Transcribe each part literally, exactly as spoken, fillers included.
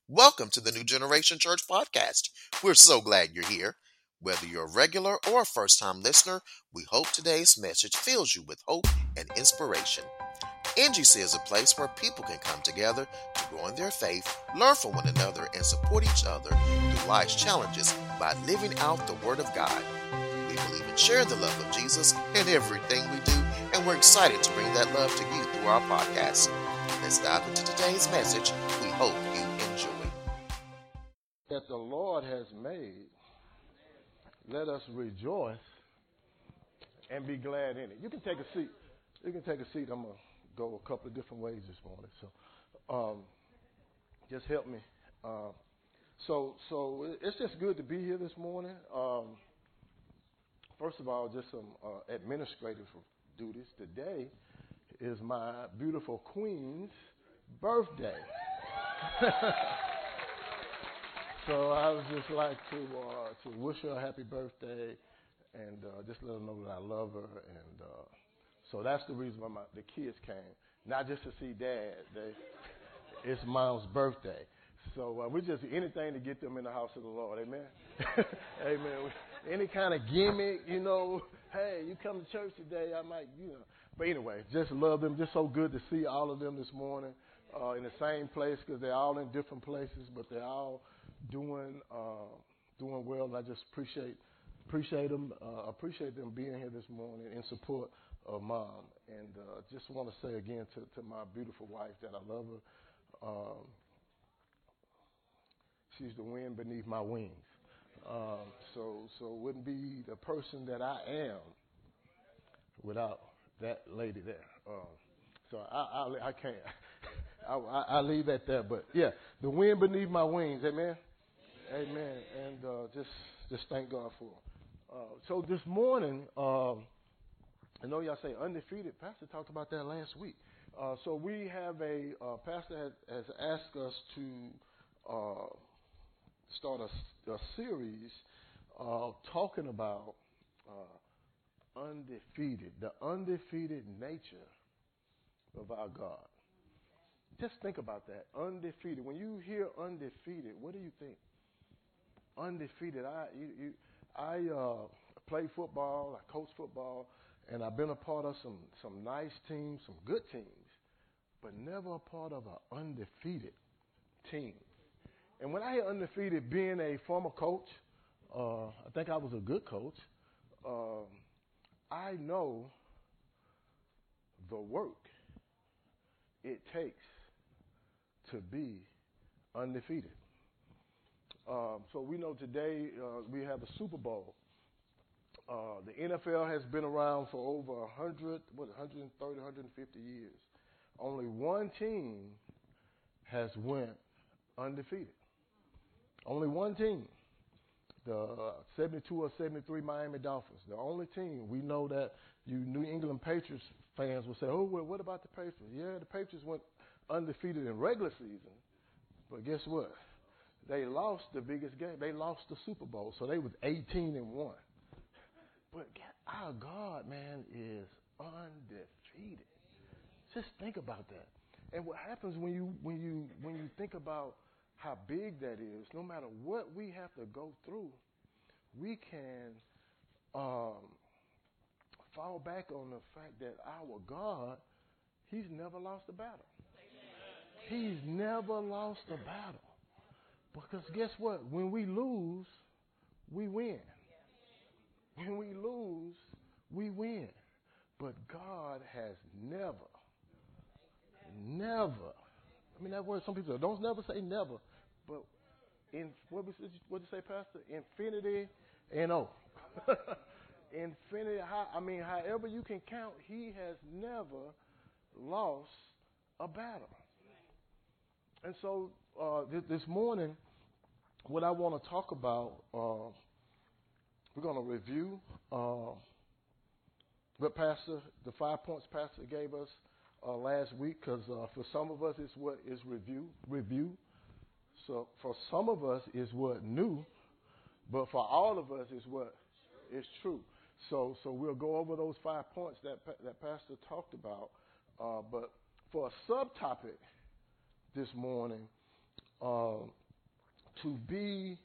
Welcome to the New Generation Church Podcast. We're so glad you're here. Whether you're a regular or a first-time listener, we hope today's message fills you with hope and inspiration. N G C is a place where people can come together to grow in their faith, learn from one another, and support each other through life's challenges by living out the Word of God. We believe in sharing the love of Jesus in everything we do, and we're excited to bring that love to you through our podcast. Let's dive into today's message. We hope you enjoy. That the Lord has made, let us rejoice and be glad in it. You can take a seat. You can take a seat. I'm going to go a couple of different ways this morning. So um, just help me. Uh, so so it's just good to be here this morning. Um, first of all, just some uh, administrative duties. Today is my beautiful queen's birthday. So I would just like to uh, to wish her a happy birthday and uh, just let her know that I love her. And uh, so that's the reason why my, the kids came, not just to see Dad. They, it's Mom's birthday. So uh, we just anything to get them in the house of the Lord. Amen. Amen. Any kind of gimmick, you know. Hey, you come to church today, I might, you know. But anyway, just love them. Just so good to see all of them this morning uh, in the same place because they're all in different places, but they're all doing uh, doing well. And I just appreciate appreciate them uh, appreciate them being here this morning in support of Mom. And uh, just want to say again to, to my beautiful wife that I love her. Um, she's the wind beneath my wings. Um, so so wouldn't be the person that I am without that lady there. Um, so I, I I can't I, I I leave that there. But yeah, the wind beneath my wings. Amen. Amen. And uh, just just thank God for it. Uh, so this morning, um, I know y'all say undefeated. Pastor talked about that last week. Uh, so we have a uh, pastor has, has asked us to uh, start a, a series uh, talking about uh, undefeated, the undefeated nature of our God. Just think about that, undefeated. When you hear undefeated, what do you think? Undefeated. I you, you, I uh, play football. I coach football, and I've been a part of some some nice teams, some good teams, but never a part of an undefeated team. And when I hear undefeated, being a former coach, uh, I think I was a good coach. Um, I know the work it takes to be undefeated. Um, so we know today uh, we have a Super Bowl. Uh, the N F L has been around for over one hundred, what, one hundred thirty, one hundred fifty years. Only one team has went undefeated. Only one team. The uh, seventy-two or seventy-three Miami Dolphins. The only team. We know that you New England Patriots fans will say, oh, well, what about the Patriots? Yeah, the Patriots went undefeated in regular season. But guess what? They lost the biggest game. They lost the Super Bowl, so they was eighteen and one. But our God, man, is undefeated. Just think about that. And what happens when you when you when you think about how big that is, no matter what we have to go through, we can um, fall back on the fact that our God, He's never lost a battle. He's never lost a battle. Because guess what? When we lose, we win. When we lose, we win. But God has never, never, I mean that word, some people say, don't never say never, but in, what did you say, Pastor? Infinity and O. Infinity, I mean, however you can count, He has never lost a battle. And so uh, th- this morning, what I want to talk about, uh, we're going to review uh, what Pastor, the five points Pastor gave us uh, last week, because uh, for some of us it's what is review, review. So for some of us it's what new, but for all of us it's what is true. So so we'll go over those five points that that Pastor talked about. Uh, but for a subtopic this morning, um, to be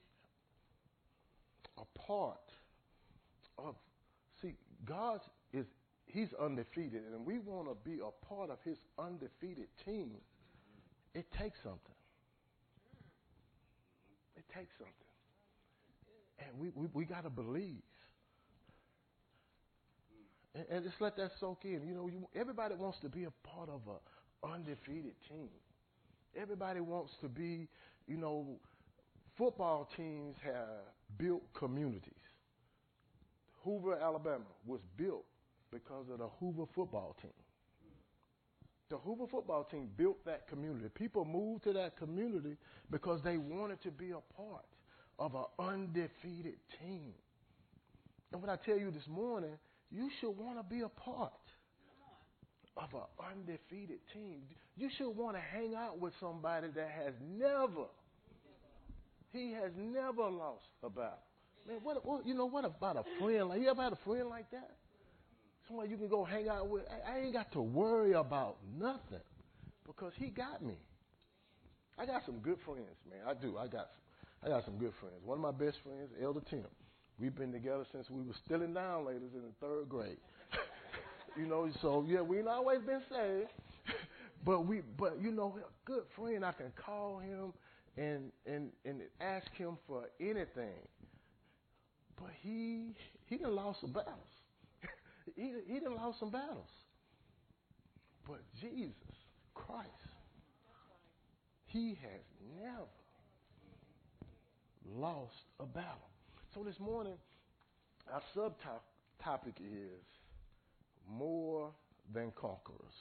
a part of, see, God is, he's undefeated, and we want to be a part of his undefeated team. It takes something. It takes something. And we, we, we got to believe. And, and just let that soak in. You know, you, everybody wants to be a part of an undefeated team. Everybody wants to be, you know, football teams have built communities. Hoover, Alabama was built because of the Hoover football team. The Hoover football team built that community. People moved to that community because they wanted to be a part of an undefeated team. And what I tell you this morning, you should want to be a part of an undefeated team. You should want to hang out with somebody that has never, he has never lost a battle. Man, what, what you know, what about a friend? Like, you ever had a friend like that? Someone you can go hang out with. I, I ain't got to worry about nothing because he got me. I got some good friends, man. I do. I got I got some good friends. One of my best friends, Elder Tim. We've been together since we were still in downlaters in the third grade. You know, so yeah, we ain't always been saved. But we but you know, a good friend, I can call him and and, and ask him for anything. But he he done lost some battles. he he done lost some battles. But Jesus Christ, he has never lost a battle. So this morning, our subtopic is more than conquerors.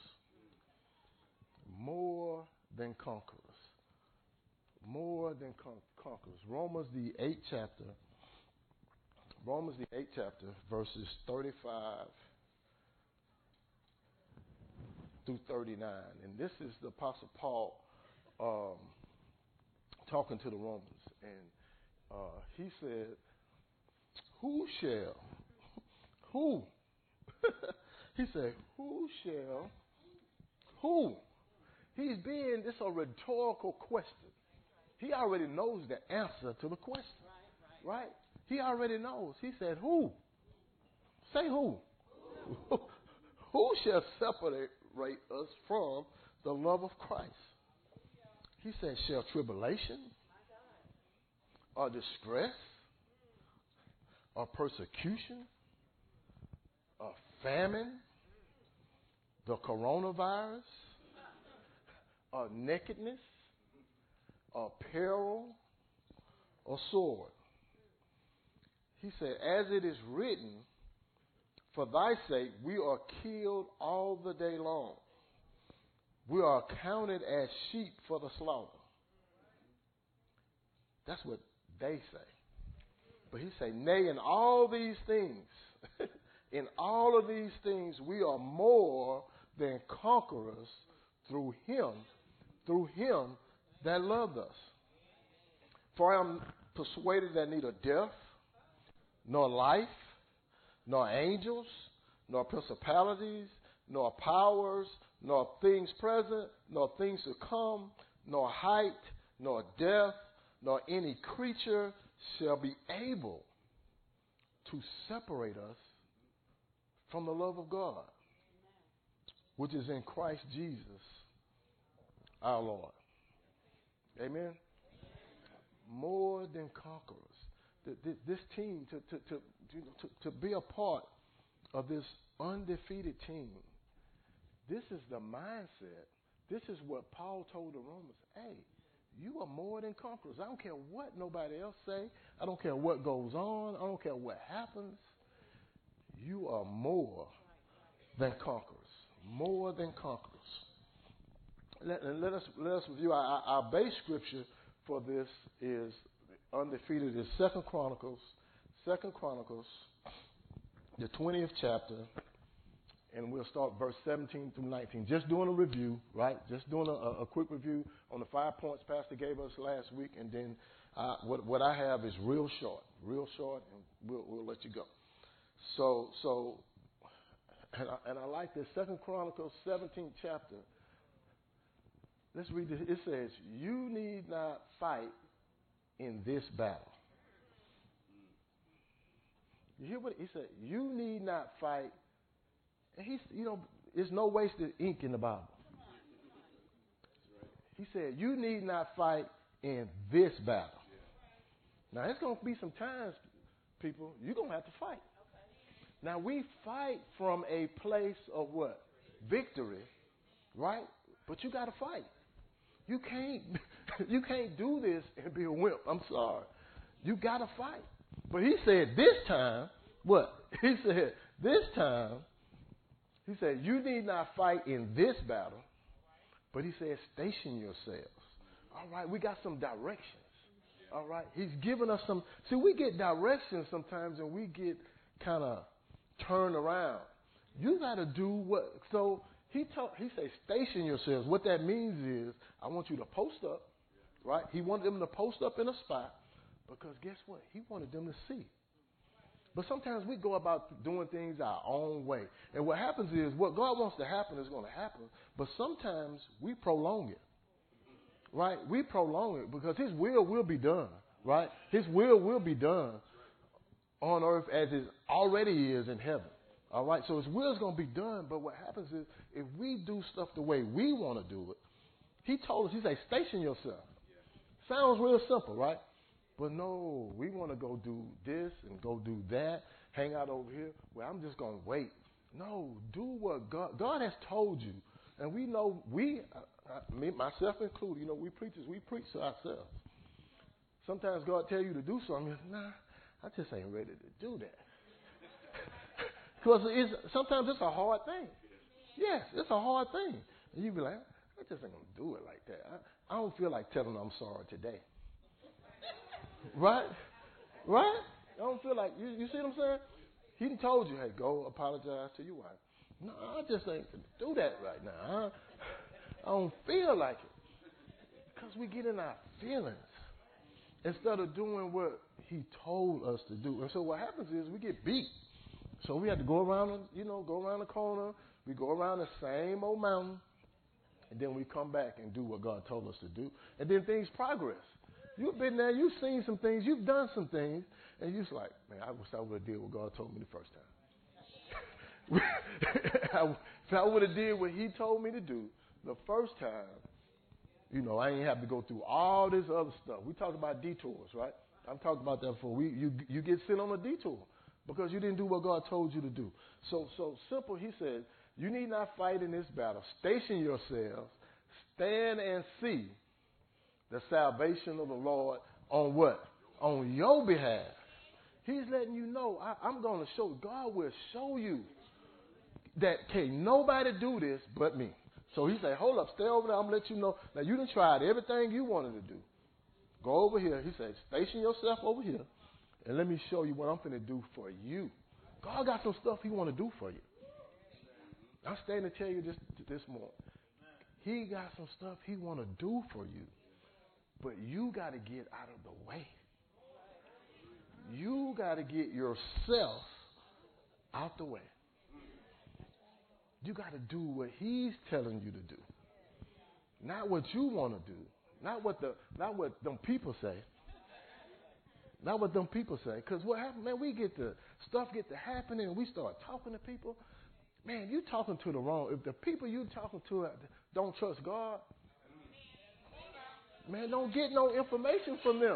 More than conquerors. More than con- conquerors. Romans the eighth chapter. Romans the eighth chapter, verses thirty-five through thirty-nine. And this is the Apostle Paul um, talking to the Romans. And uh, he said, who shall, who? He said, who shall, who? He's being, this a rhetorical question. He already knows the answer to the question, right? right. He already knows. He said, who? Say who? Who, who shall separate us from the love of Christ? He said, shall tribulation or distress or persecution or famine, the coronavirus, or nakedness, or peril, or sword? He said, as it is written, for thy sake we are killed all the day long. We are counted as sheep for the slaughter. That's what they say. But he said, nay, in all these things, in all of these things, we are more than conquerors through him, through him that loved us. For I am persuaded that neither death, nor life, nor angels, nor principalities, nor powers, nor things present, nor things to come, nor height, nor depth, nor any creature shall be able to separate us from the love of God, which is in Christ Jesus, our Lord. Amen? More than conquerors. This team, to, to, to, to, to be a part of this undefeated team, this is the mindset. This is what Paul told the Romans. Hey, you are more than conquerors. I don't care what nobody else say. I don't care what goes on. I don't care what happens. You are more than conquerors. More than conquerors. Let, let us let us review our, our base scripture for this is undefeated is Second Chronicles, Second Chronicles, the twentieth chapter, and we'll start verse seventeen through nineteen. Just doing a review, right? Just doing a, a quick review on the five points Pastor gave us last week, and then uh, what what I have is real short, real short, and we'll we'll let you go. So so, and I, and I like this Second Chronicles seventeenth chapter. let's read this. It says, you need not fight in this battle. You hear what he said? You need not fight. And he's, you know, there's no wasted ink in the Bible. He said, you need not fight in this battle. Now, there's going to be some times, people, you're going to have to fight. Now, we fight from a place of what? Victory, right? But you got to fight. You can't, you can't do this and be a wimp. I'm sorry. You got to fight. But he said this time, what? He said this time, he said, you need not fight in this battle. But he said, station yourselves. All right, we got some directions. All right, he's giving us some. See, we get directions sometimes and we get kind of turned around. You got to do what? So he told, he said, station yourselves. What that means is, I want you to post up, right? He wanted them to post up in a spot because guess what? He wanted them to see. But sometimes we go about doing things our own way. And what happens is, what God wants to happen is going to happen. But sometimes we prolong it. Right? We prolong it because his will will be done. Right? His will will be done on earth as it already is in heaven. All right? So his will is going to be done. But what happens is, if we do stuff the way we want to do it, he told us, he said, station yourself. Sounds real simple, right? But no, we want to go do this and go do that, hang out over here. Well, I'm just going to wait. No, do what God, God has told you. And we know, we, uh, me, myself included, you know, we preachers, we preach to ourselves. Sometimes God tell you to do something, nah, I just ain't ready to do that. Because it's, sometimes it's a hard thing. Yes, it's a hard thing. And you be like, I just ain't going to do it like that. I, I don't feel like telling them I'm sorry today. Right? Right? I don't feel like, you, you see what I'm saying? He done told you, hey, go apologize to your wife. No, I just ain't going to do that right now. I, I don't feel like it. Because we get in our feelings instead of doing what he told us to do. And so what happens is we get beat. So we have to go around, you know, go around the corner. We go around the same old mountain. And then we come back and do what God told us to do. And then things progress. You've been there, you've seen some things, you've done some things, and you're just like, man, I wish I would have did what God told me the first time. If I would have did what he told me to do the first time, you know, I ain't have to go through all this other stuff. We talked about detours, right? I've talked about that before. We, you, you get sent on a detour because you didn't do what God told you to do. So, so simple, he said, you need not fight in this battle. Station yourselves, stand and see the salvation of the Lord on what? On your behalf. He's letting you know, I, I'm going to show, God will show you that can't nobody do this but me. So he said, hold up, stay over there, I'm going to let you know. Now, you done tried everything you wanted to do. Go over here. He said, station yourself over here, and let me show you what I'm going to do for you. God got some stuff he want to do for you. I'm standing to tell you this, this morning. He got some stuff he want to do for you. But you got to get out of the way. You got to get yourself out the way. You got to do what he's telling you to do. Not what you want to do. Not what the not what them people say. Not what them people say. Because what happens, man, we get the stuff get to happening and we start talking to people. Man, you talking to the wrong. If the people you talking to don't trust God, man, don't get no information from them.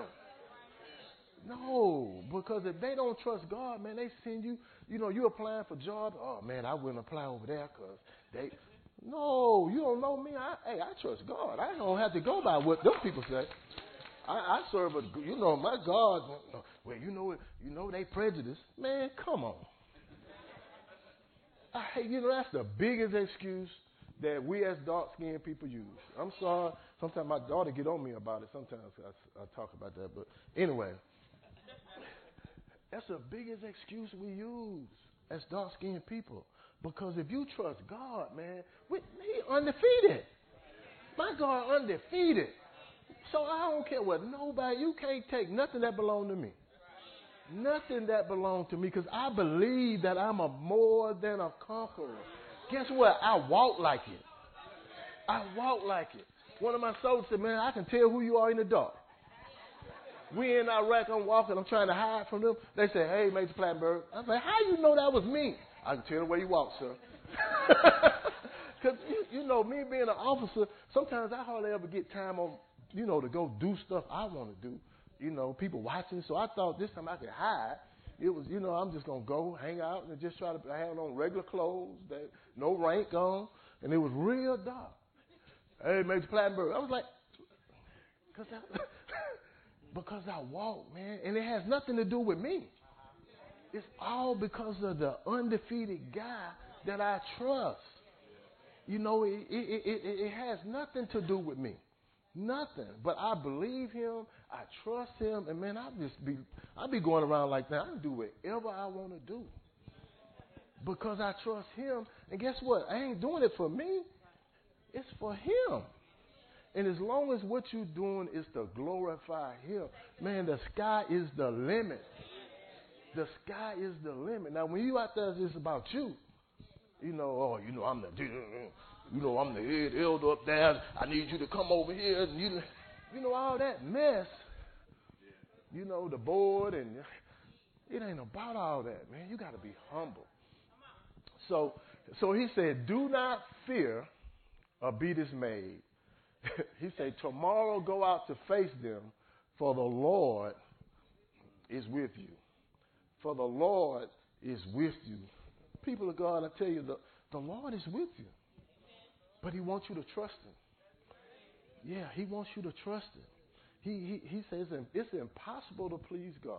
No, because if they don't trust God, man, they send you, you know, you're applying for jobs. Oh, man, I wouldn't apply over there because they, no, you don't know me. I, hey, I trust God. I don't have to go by what them people say. I, I serve a, you know, my God. Well, you know, you know they prejudice. Man, come on. I, you know, that's the biggest excuse that we as dark-skinned people use. I'm sorry. Sometimes my daughter get on me about it. Sometimes I, I talk about that. But anyway, that's the biggest excuse we use as dark-skinned people. Because if you trust God, man, we, he undefeated. My God undefeated. So I don't care what nobody, you can't take nothing that belongs to me. Nothing that belongs to me because I believe that I'm a more than a conqueror. Guess what? I walk like it. I walk like it. One of my soldiers said, man, I can tell who you are in the dark. We in Iraq, I'm walking, I'm trying to hide from them. They say, hey, Major Plattenberg. I was like, how you know that was me? I can tell the way you walk, sir. Because, you, you know, me being an officer, sometimes I hardly ever get time on, you know, to go do stuff I want to do. You know, people watching. So I thought this time I could hide. It was, you know, I'm just going to go hang out and just try to I had on regular clothes, that, no rank on, and it was real dark. Hey, Major Plattenberg. I was like, because I, because I walk, man, and it has nothing to do with me. It's all because of the undefeated guy that I trust. You know, it, it, it, it has nothing to do with me. Nothing. But I believe him. I trust him. And, man, I just be, I be going around like that. I can do whatever I want to do because I trust him. And guess what? I ain't doing it for me. It's for him. And as long as what you're doing is to glorify him, man, the sky is the limit. The sky is the limit. Now, when you out there, it's about you. You know, oh, you know, I'm the, you know, I'm the head elder up there. I need you to come over here. And you, you know, all that mess. You know, the board, and it ain't about all that, man. You got to be humble. So, so he said, do not fear or be dismayed. He said, tomorrow go out to face them, for the Lord is with you. For the Lord is with you. People of God, I tell you, the, the Lord is with you. But he wants you to trust him. Yeah, he wants you to trust him. He, he, he says it's impossible to please God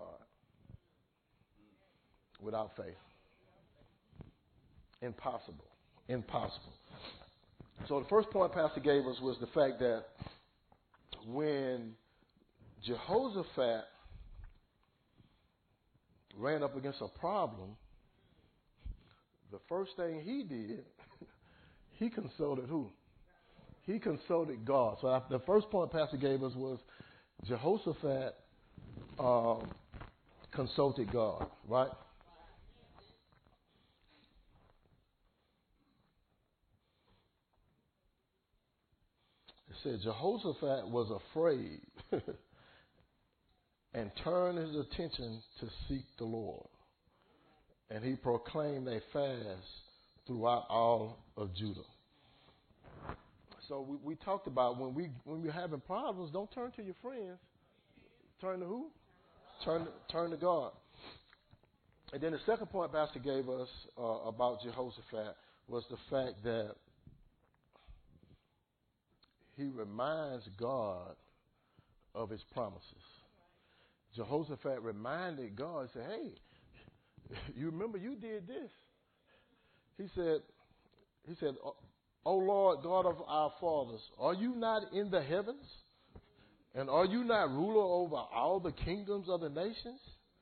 without faith. Impossible. Impossible. So the first point Pastor gave us was the fact that when Jehoshaphat ran up against a problem, the first thing he did, he consulted who? He consulted God. So the first point Pastor gave us was Jehoshaphat um, consulted God, right? It said Jehoshaphat was afraid and turned his attention to seek the Lord. And he proclaimed a fast throughout all of Judah. So we, we talked about when we when we're having problems, don't turn to your friends. Turn to who? Turn turn to God. And then the second point Pastor gave us uh, about Jehoshaphat was the fact that he reminds God of his promises. Jehoshaphat reminded God, said, hey, you remember you did this. He said, he said, O Lord God of our fathers, are you not in the heavens? And are you not ruler over all the kingdoms of the nations?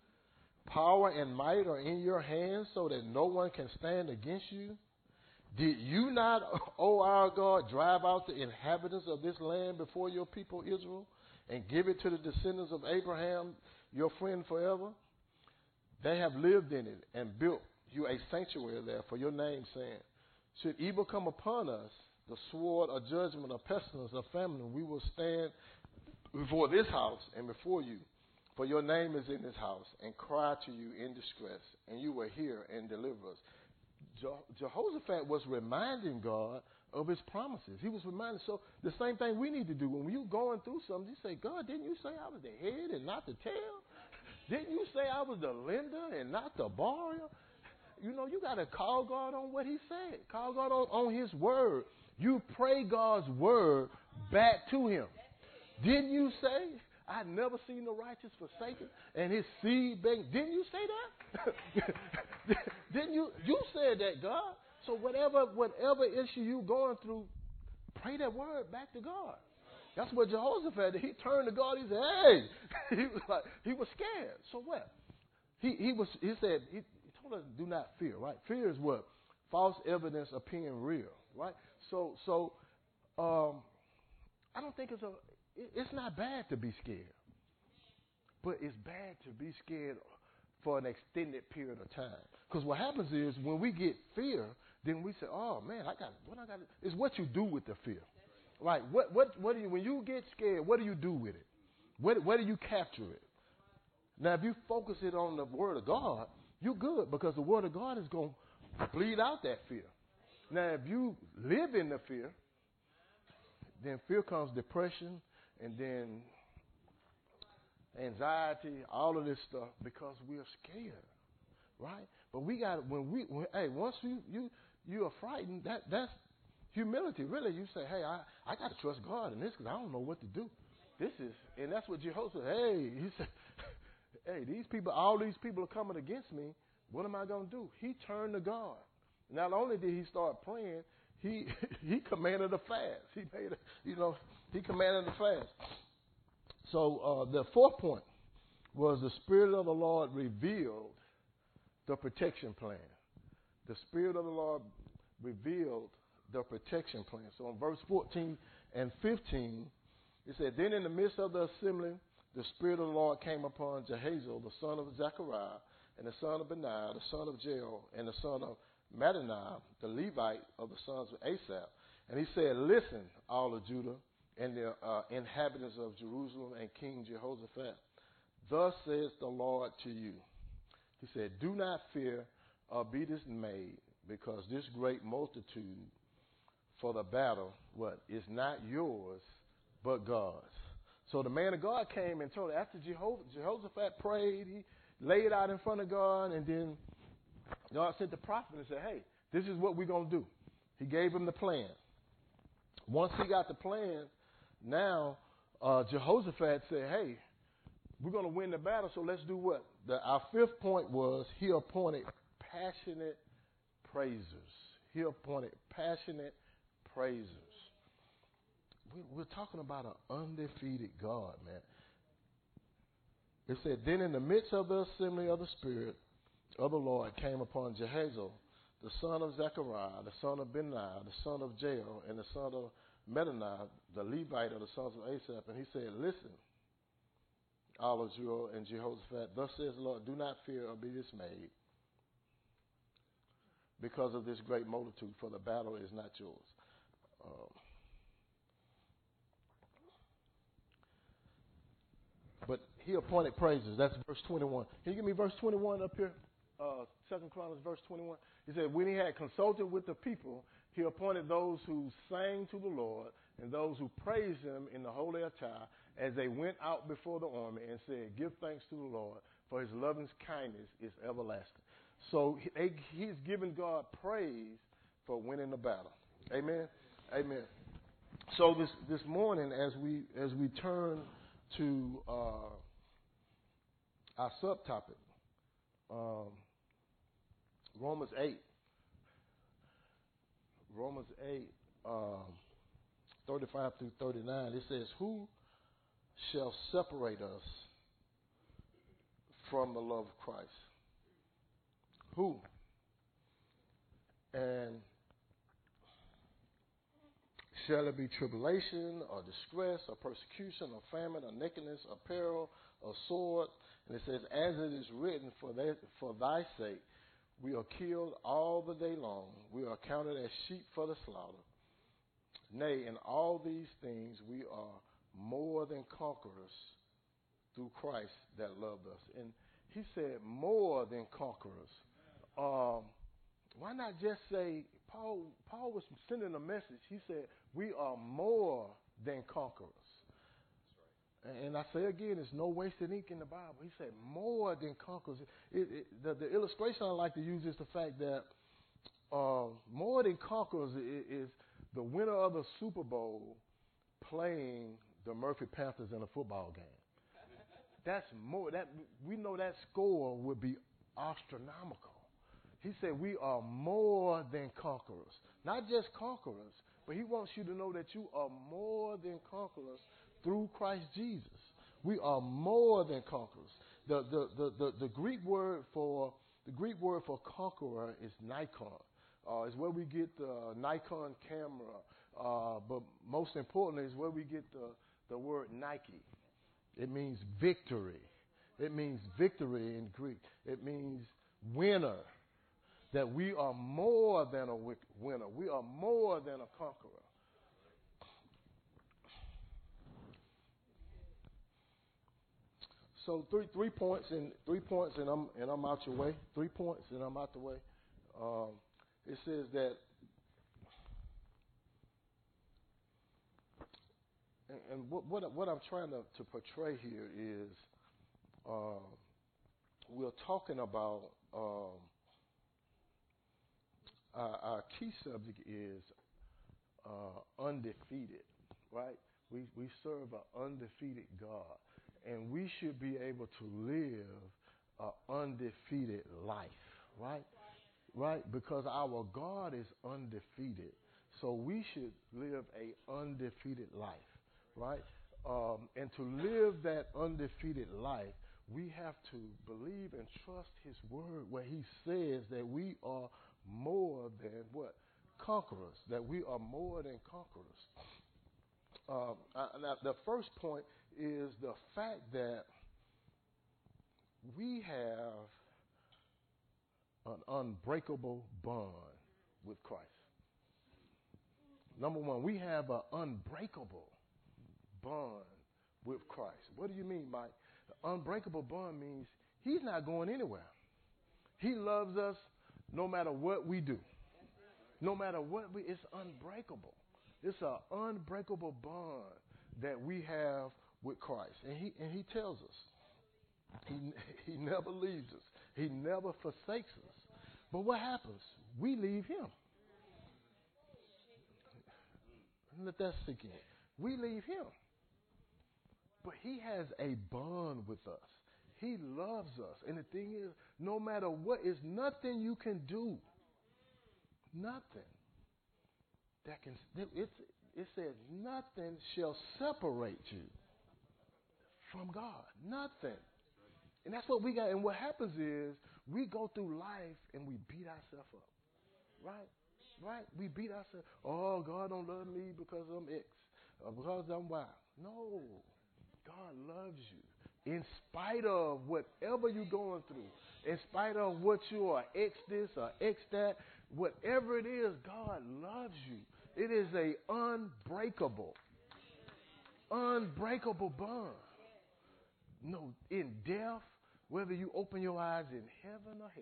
Power and might are in your hands so that no one can stand against you. Did you not, O our God, drive out the inhabitants of this land before your people Israel and give it to the descendants of Abraham, your friend forever? They have lived in it and built you a sanctuary there for your name's sake. Should evil come upon us, the sword, or judgment, or pestilence, or famine, we will stand before this house and before you. For your name is in this house, and cry to you in distress, and you will hear and deliver us. Je- Jehoshaphat was reminding God of his promises. He was reminding. So the same thing we need to do. When you're going through something, you say, God, didn't you say I was the head and not the tail? Didn't you say I was the lender and not the borrower? You know, you got to call God on what he said. Call God on, on his word. You pray God's word back to him. Didn't you say, I've never seen the righteous forsaken and his seed begging? Didn't you say that? Didn't you? You said that, God. So whatever whatever issue you're going through, pray that word back to God. That's what Jehoshaphat did. He turned to God. He said, hey. He was like, he was scared. So what? He he was. He said, he, he told us, do not fear, right? Fear is what? False evidence appearing real, right? So, so um, I don't think it's a, it, it's not bad to be scared. But it's bad to be scared for an extended period of time. Because what happens is when we get fear, then we say, oh, man, I got what I got. It's what you do with the fear. Right. What what what do you when you get scared? What do you do with it? Where where do you capture it? Now, if you focus it on the Word of God, you're good because the Word of God is going to bleed out that fear. Now, if you live in the fear, then fear comes depression and then anxiety, all of this stuff because we are scared, right? But we got when we when, hey once you you you are frightened, that that's humility. Really, you say, hey, I I got to trust God in this because I don't know what to do. This is and that's what Jehoshaphat said. Hey, he said, hey, these people, all these people are coming against me. What am I going to do? He turned to God. Not only did he start praying, he he commanded a fast. He made a, you know, he commanded a fast. So uh, the fourth point was the Spirit of the Lord revealed the protection plan. The Spirit of the Lord revealed the protection plan. So in verse fourteen and fifteen, it said, then in the midst of the assembly, the Spirit of the Lord came upon Jehaziel, the son of Zechariah, and the son of Benaiah, the son of Jael, and the son of Mattaniah, the Levite of the sons of Asaph. And he said, listen, all of Judah and the uh, inhabitants of Jerusalem and King Jehoshaphat. Thus says the Lord to you. He said, do not fear or be dismayed, because this great multitude for the battle, what, is not yours, but God's. So the man of God came and told, after Jehoshaphat prayed, he laid out in front of God, and then God sent the prophet and said, hey, this is what we're going to do. He gave him the plan. Once he got the plan, now uh, Jehoshaphat said, hey, we're going to win the battle, so let's do what? The, our fifth point was he appointed passionate praisers. He appointed passionate praisers. We, we're talking about an undefeated God, man. It said, then in the midst of the assembly of the Spirit of the Lord came upon Jehaziel, the son of Zechariah, the son of Benaiah, the son of Jael, and the son of Mattaniah, the Levite of the sons of Asaph. And he said, listen, all of Judah and Jehoshaphat, thus says the Lord, do not fear or be dismayed because of this great multitude, for the battle is not yours. Um, but he appointed praisers. That's verse twenty-one. Can you give me verse twenty-one up here? Uh, Second Chronicles, verse twenty-one. He said, when he had consulted with the people, he appointed those who sang to the Lord and those who praised him in the holy attire as they went out before the army and said, give thanks to the Lord, for his loving kindness is everlasting. So he, he's giving God praise for winning the battle. Amen. Amen. So this this morning, as we as we turn to uh, our subtopic, um, Romans eight, Romans eight, um, thirty-five through thirty-nine. It says, "Who shall separate us from the love of Christ?" Who? And shall it be tribulation or distress or persecution or famine or nakedness or peril or sword? And it says, as it is written, for, that, for thy sake we are killed all the day long. We are counted as sheep for the slaughter. Nay, in all these things we are more than conquerors through Christ that loved us. And he said more than conquerors. Um, why not just say, Paul Paul was sending a message. He said, we are more than conquerors. Right. And I say again, there's no wasted ink in the Bible. He said, more than conquerors. It, it, the, the illustration I like to use is the fact that uh, more than conquerors is, is the winner of the Super Bowl playing the Murphy Panthers in a football game. That's more. That we know that score would be astronomical. He said we are more than conquerors. Not just conquerors, but he wants you to know that you are more than conquerors through Christ Jesus. We are more than conquerors. The the, the, the, the Greek word for the Greek word for conqueror is Nikon. Uh, it's where we get the Nikon camera. Uh, but most importantly, is where we get the, the word Nike. It means victory. It means victory in Greek. It means winner. That we are more than a winner. We are more than a conqueror. so three three points and three points and I'm and I'm out your way. Three points and I'm out the way. Um, it says that, and, and what, what what I'm trying to, to portray here is, uh, we're talking about um, our, our key subject is uh, undefeated, right? We we serve an undefeated God, and we should be able to live an undefeated life, right? Right? Because our God is undefeated, so we should live a undefeated life, right? Um, and to live that undefeated life, we have to believe and trust His word, where He says that we are more than what? Conquerors. That we are more than conquerors. Um, I, now the first point is the fact that we have an unbreakable bond with Christ. Number one, we have an unbreakable bond with Christ. What do you mean, Mike? The unbreakable bond means He's not going anywhere. He loves us no matter what we do. No matter what we, it's unbreakable. It's an unbreakable bond that we have with Christ. And he and he tells us. He he never leaves us. He never forsakes us. But what happens? We leave Him. Let that sink in. We leave Him. But He has a bond with us. He loves us. And the thing is, no matter what, is nothing you can do. Nothing that can, it's, it says nothing shall separate you from God. Nothing. And that's what we got. And what happens is we go through life and we beat ourselves up. Right? Right? We beat ourselves. Oh, God don't love me because I'm X or because I'm Y. No. God loves you in spite of whatever you're going through, in spite of what you are, X this or X that, whatever it is, God loves you. It is a unbreakable, unbreakable bond. No, in death, whether you open your eyes in heaven or hell.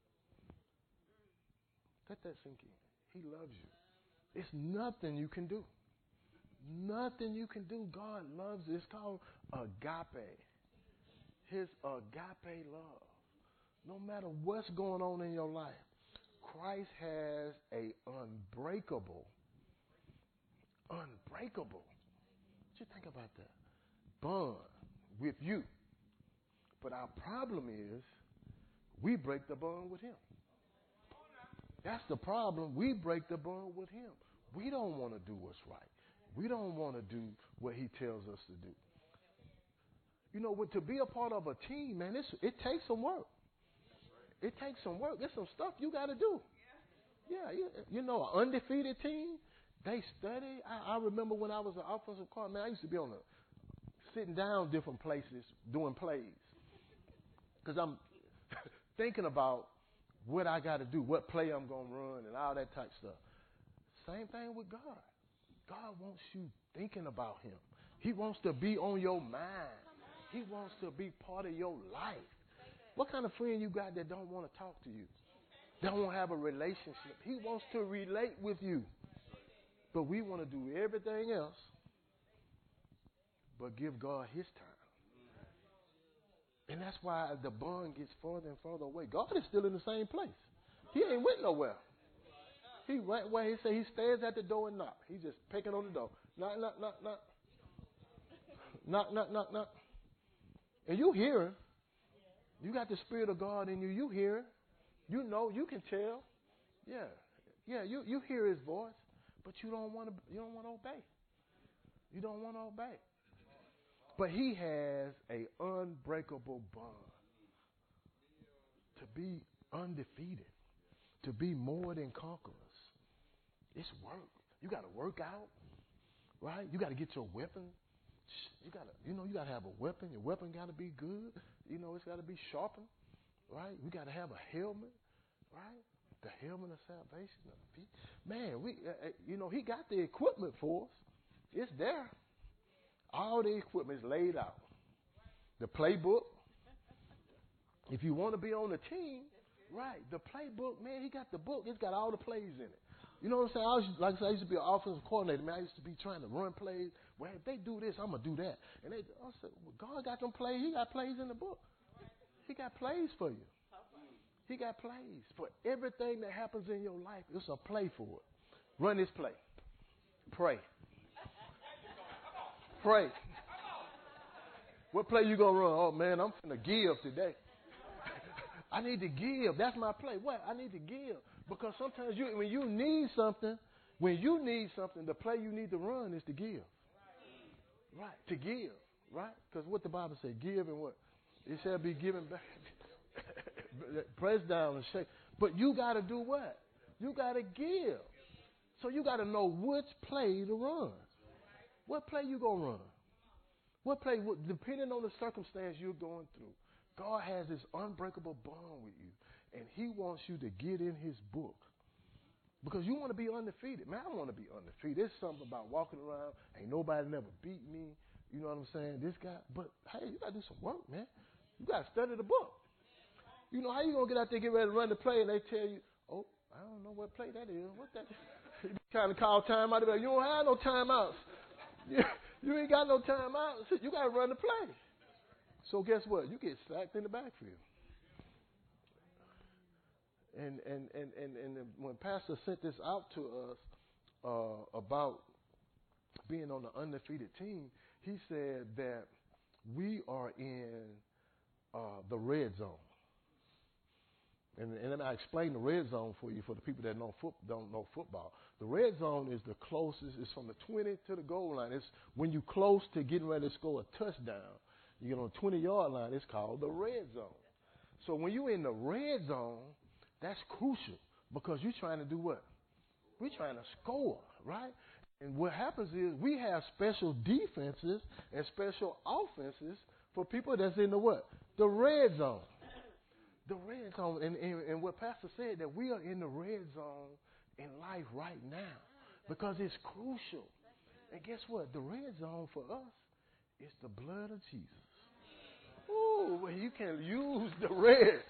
Let that sink in. He loves you. It's nothing you can do. Nothing you can do. God loves you. It's called agape. His agape love. No matter what's going on in your life, Christ has a unbreakable, unbreakable. What you think about that? Bond with you. But our problem is we break the bond with Him. That's the problem. We break the bond with Him. We don't want to do what's right. We don't want to do what He tells us to do. You know, to be a part of a team, man, it's, it takes some work. It takes some work. There's some stuff you got to do. Yeah, you, you know, an undefeated team, they study. I, I remember when I was an offensive coordinator, man, I used to be on the sitting down different places doing plays because I'm thinking about what I got to do, what play I'm going to run, and all that type of stuff. Same thing with God. God wants you thinking about Him. He wants to be on your mind. He wants to be part of your life. What kind of friend you got that don't want to talk to you? Don't want to have a relationship. He wants to relate with you. But we want to do everything else but give God His time. And that's why the bond gets further and further away. God is still in the same place. He ain't went nowhere. He right where He say He stands at the door and knock. He's just picking on the door. Knock, knock, knock, knock. Knock, knock, knock, knock. And you hear Him. You got the Spirit of God in you. You hear Him. You know, you can tell. Yeah. Yeah, you, you hear His voice, but you don't want to you don't want to obey. You don't want to obey. But He has a unbreakable bond. To be undefeated. To be more than conquerors. It's work. You got to work out, right? You got to get your weapon. You got to, you know, you got to have a weapon. Your weapon got to be good. You know, it's got to be sharpened, right? We got to have a helmet, right? The helmet of salvation. Man, we, uh, you know, He got the equipment for us. It's there. All the equipment is laid out. The playbook. If you want to be on the team, right, the playbook, man, he got the book. It's got all the plays in it. You know what I'm saying? I was, like I said, I used to be an offensive coordinator, man. I used to be trying to run plays. Well, if they do this, I'm going to do that. And they, I said, well, God got them plays. He got plays in the book. He got plays for you. He got plays. For everything that happens in your life, it's a play for it. Run this play. Pray. Pray. What play you going to run? Oh, man, I'm finna give today. I need to give. That's my play. What? I need to give. Because sometimes you, when you need something, when you need something, the play you need to run is to give. Right. To give. Right? Because what the Bible says, give and what? It shall be given back. Press down and shake. But you got to do what? You got to give. So you got to know which play to run. What play you going to run? What play? What, depending on the circumstance you're going through, God has this unbreakable bond with you, and he wants you to get in his book. Because you want to be undefeated. Man, I want to be undefeated. There's something about walking around, ain't nobody never beat me. You know what I'm saying? This guy. But, hey, you got to do some work, man. You got to study the book. You know, how you going to get out there, get ready to run the play, and they tell you, oh, I don't know what play that is. What that is? You kind of call timeout. You don't have no timeouts. You, you ain't got no timeouts. You got to run the play. So guess what? You get sacked in the backfield. And and, and, and, and when Pastor sent this out to us uh, about being on the undefeated team, he said that we are in uh, the red zone. And, and then I explain the red zone for you for the people that know foot, don't know football. The red zone is the closest. It's from the twenty to the goal line. It's when you're close to getting ready to score a touchdown. You get on the twenty-yard line. It's called the red zone. So when you're in the red zone, that's crucial because you're trying to do what? We're trying to score, right? And what happens is we have special defenses and special offenses for people that's in the what? The red zone. The red zone. And, and, and what Pastor said, that we are in the red zone in life right now because it's crucial. And guess what? The red zone for us is the blood of Jesus. Ooh, well, you can use the red.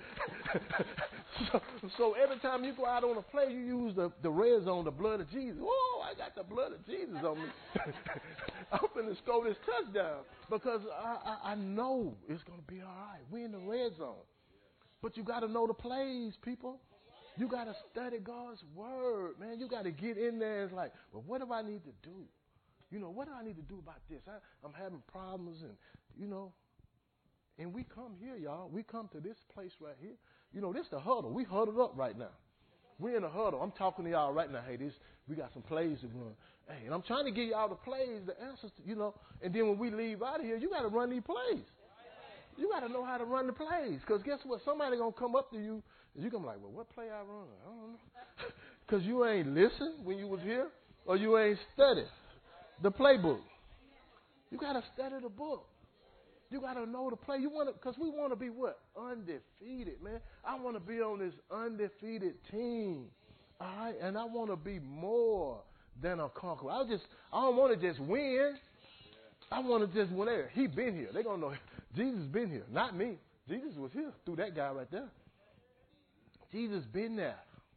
so, so every time you go out on a play, you use the, the red zone, the blood of Jesus. Oh, I got the blood of Jesus on me. I'm going to score this touchdown because I, I, I know it's going to be all right. We're in the red zone. But you got to know the plays, people. You got to study God's word, man. You got to get in there. It's like, well, what do I need to do? You know, what do I need to do about this? I, I'm having problems and, you know. And we come here, y'all. We come to this place right here. You know, this is the huddle. We huddled up right now. We're in a huddle. I'm talking to y'all right now. Hey, this we got some plays to run. Hey, and I'm trying to give y'all the plays, the answers, to, you know. And then when we leave out of here, you got to run these plays. You got to know how to run the plays. Because guess what? Somebody going to come up to you, and you're going to be like, well, what play I run? I don't know. Because you ain't listened when you was here, or you ain't studied the playbook. You got to study the book. You got to know the play. You want to, because we want to be what? Undefeated, man. I want to be on this undefeated team. All right? And I want to be more than a conqueror. I just, I don't want to just win. I want to just win there. He been here. They're going to know Jesus been here. Not me. Jesus was here through that guy right there. Jesus been there.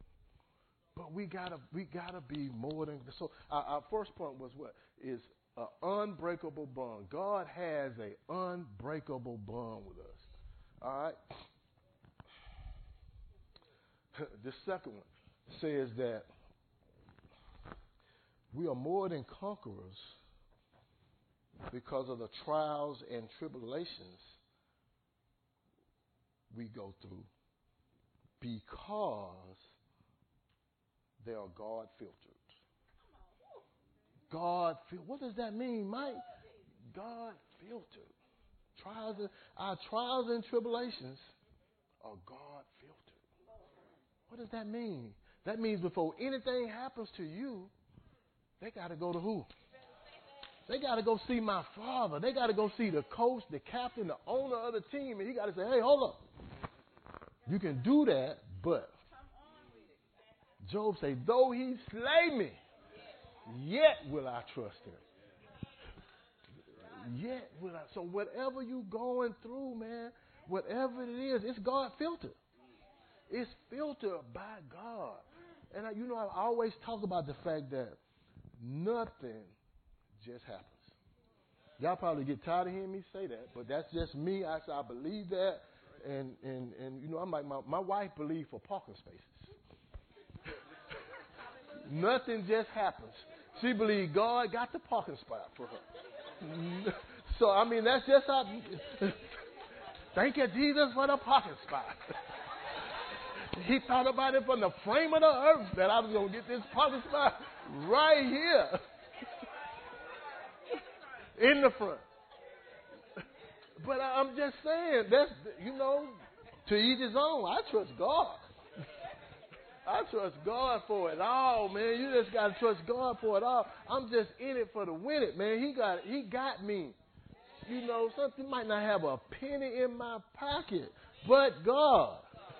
But we gotta we gotta be more than so. Our, our first point was what is an unbreakable bond. God has an unbreakable bond with us. All right. The second one says that we are more than conquerors because of the trials and tribulations we go through, because they are God filtered. God filtered. What does that mean, Mike? God filtered. Trials, and, our trials and tribulations are God filtered. What does that mean? That means before anything happens to you, they got to go to who? They got to go see my father. They got to go see the coach, the captain, the owner of the team, and he got to say, hey, hold up. You can do that, but Job say, though he slay me, yet will I trust him. Yet without. So whatever you going through, man, whatever it is, it's God filtered. It's filtered by God. And I, you know, I always talk about the fact that nothing just happens. Y'all probably get tired of hearing me say that, but that's just me. I, I believe that. And, and, and you know, I'm like, my, my wife believes for parking spaces. Nothing just happens. She believes God got the parking spot for her. So, I mean, that's just how. Thank you, Jesus, for the parking spot. He thought about it from the frame of the earth that I was going to get this parking spot right here in the front. But I'm just saying, that's, you know, to each his own. I trust God. I trust God for it all, man. You just got to trust God for it all. I'm just in it for the win it, man. He got he got me. You know, something might not have a penny in my pocket, but God.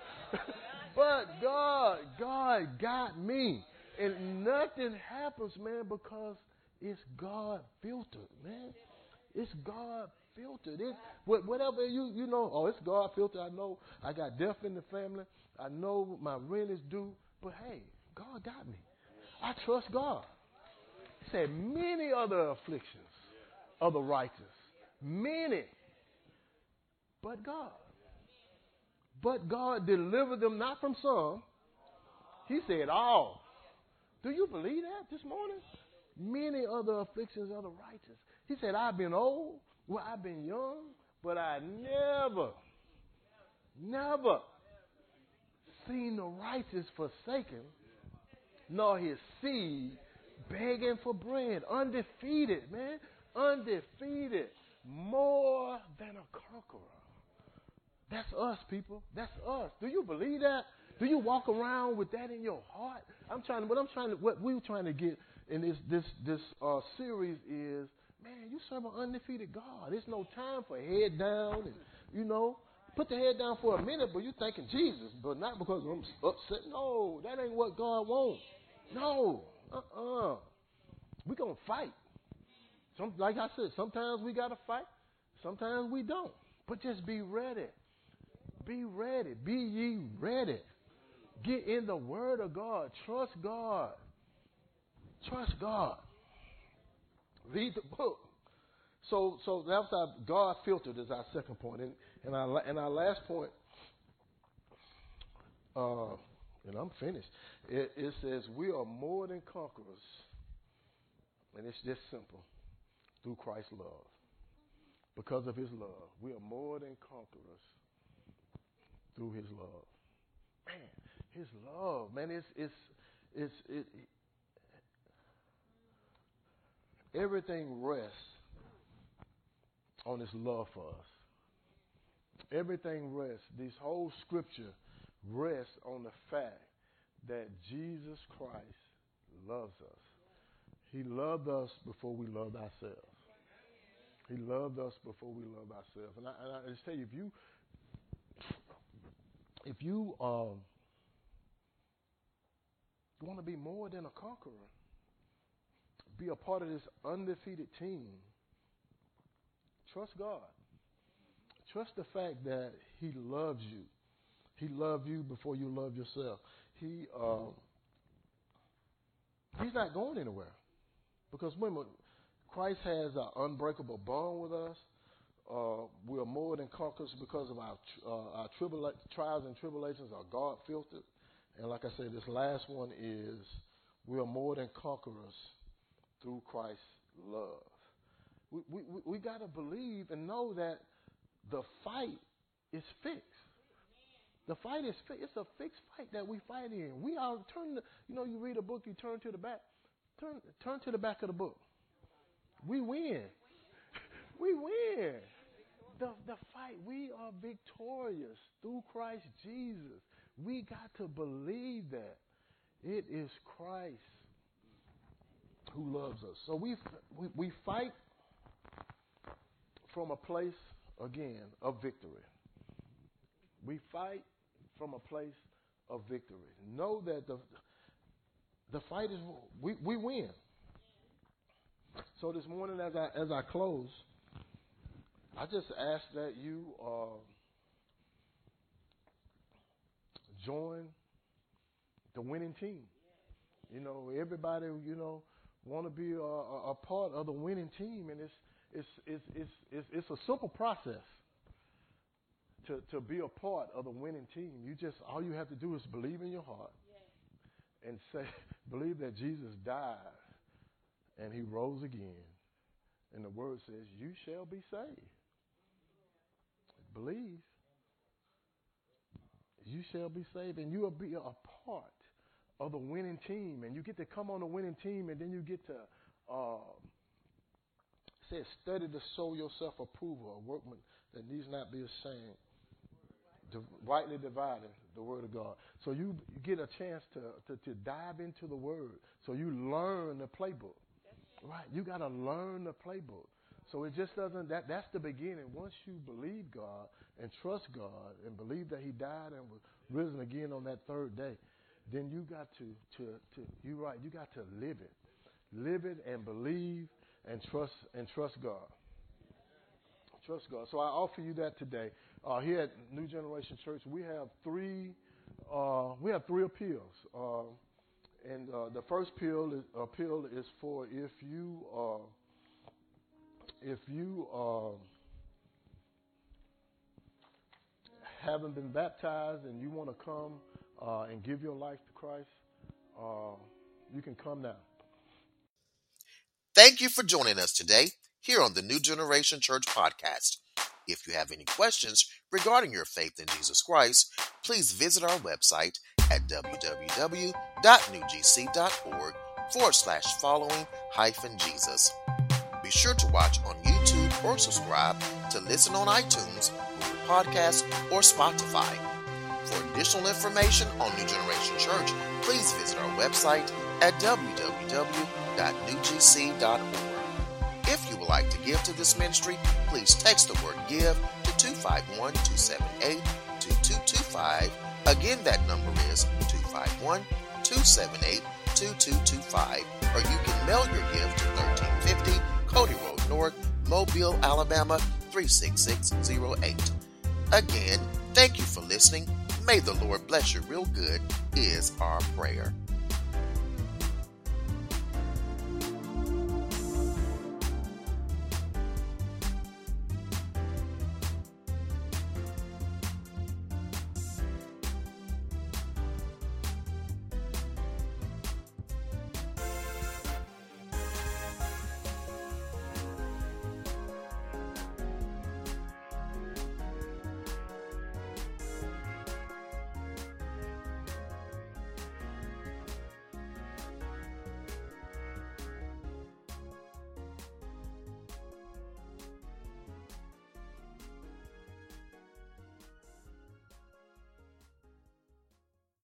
But God, God got me. And nothing happens, man, because it's God filtered, man. It's God filtered. It's whatever you, you know, oh, it's God filtered. I know I got death in the family. I know my rent is due. But hey, God got me. I trust God. He said many other afflictions of the righteous. Many. But God. But God delivered them not from some. He said all. Do you believe that this morning? Many other afflictions of the righteous. He said, I've been old. Well, I've been young. But I never, never seen the righteous forsaken, nor his seed begging for bread. Undefeated, man. Undefeated. More than a conqueror. That's us, people. That's us. Do you believe that? Do you walk around with that in your heart? I'm trying to. What I'm trying to. What we're trying to get in this this this uh, series is, man, you serve an undefeated God. There's no time for head down and you know, put the head down for a minute, but you're thanking Jesus, but not because I'm upset. No, that ain't what God wants. No, uh-uh. We're gonna fight. Some, like I said, sometimes we gotta fight. Sometimes we don't. But just be ready. Be ready. Be ye ready. Get in the Word of God. Trust God. Trust God. Read the book. So, so that's our God filtered is our second point, and and our and our last point. Uh, and I'm finished. It, it says we are more than conquerors, and it's just simple through Christ's love. Because of His love, we are more than conquerors through His love. Man, His love, man, it's it's it's it. Everything rests on His love for us. Everything rests. This whole Scripture rests on the fact that Jesus Christ loves us. He loved us before we loved ourselves. He loved us before we loved ourselves. And I, and I just tell you, if you, if you um, want to be more than a conqueror, be a part of this undefeated team, trust God. Trust the fact that He loves you. He loved you before you loved yourself. He um, He's not going anywhere. Because remember, Christ has an unbreakable bond with us. Uh, we are more than conquerors because of our uh, our tribula- trials and tribulations are God filtered. And like I said, this last one is we are more than conquerors through Christ's love. We we we, we got to believe and know that the fight is fixed. The fight is fixed. It's a fixed fight that we fight in. We are turn. The, you know, you read a book, you turn to the back. Turn turn to the back of the book. We win. We win. The the fight. We are victorious through Christ Jesus. We got to believe that it is Christ who loves us. So we we, we fight from a place again of victory. We fight from a place of victory. Know that the the fight is we we win. So this morning, as I as I close, I just ask that you uh, join the winning team. You know, everybody, you know, want to be a, a, a part of the winning team, and it's it's it's it's it's, it's a simple process to to be a part of the winning team. You just all you have to do is believe in your heart and say, believe that Jesus died and he rose again, and the word says you shall be saved. Believe. You shall be saved, and you will be a part of the winning team, and you get to come on the winning team, and then you get to uh, say, study to show yourself approval, a workman that needs not be ashamed, to rightly dividing the word of God. So you, you get a chance to, to, to dive into the word, so you learn the playbook. Right, you got to learn the playbook. So it just doesn't, that that's the beginning. Once you believe God and trust God and believe that he died and was risen again on that third day, then you got to, to, to you're right, you got to live it. Live it and believe and trust and trust God. Trust God. So I offer you that today. Uh, here at New Generation Church, we have three uh, we have three appeals. Uh, and uh, the first appeal is, appeal is for if you uh, if you uh, haven't been baptized and you want to come uh, and give your life to Christ, uh, you can come now. Thank you for joining us today here on the New Generation Church podcast. If you have any questions regarding your faith in Jesus Christ, please visit our website at www.newgc.org forward slash following hyphen Jesus. Be sure to watch on YouTube or subscribe to listen on iTunes, Google Podcasts, or Spotify. For additional information on New Generation Church, please visit our website at w w w dot new g c dot org. If you would like to give to this ministry, please text the word GIVE to two five one, two seven eight, two two two five. Again, that number is two five one, two seven eight, two two two five. Or you can mail your gift to thirteen fifty Cody Road North, Mobile, Alabama three six six zero eight. Again, thank you for listening. May the Lord bless you real good is our prayer.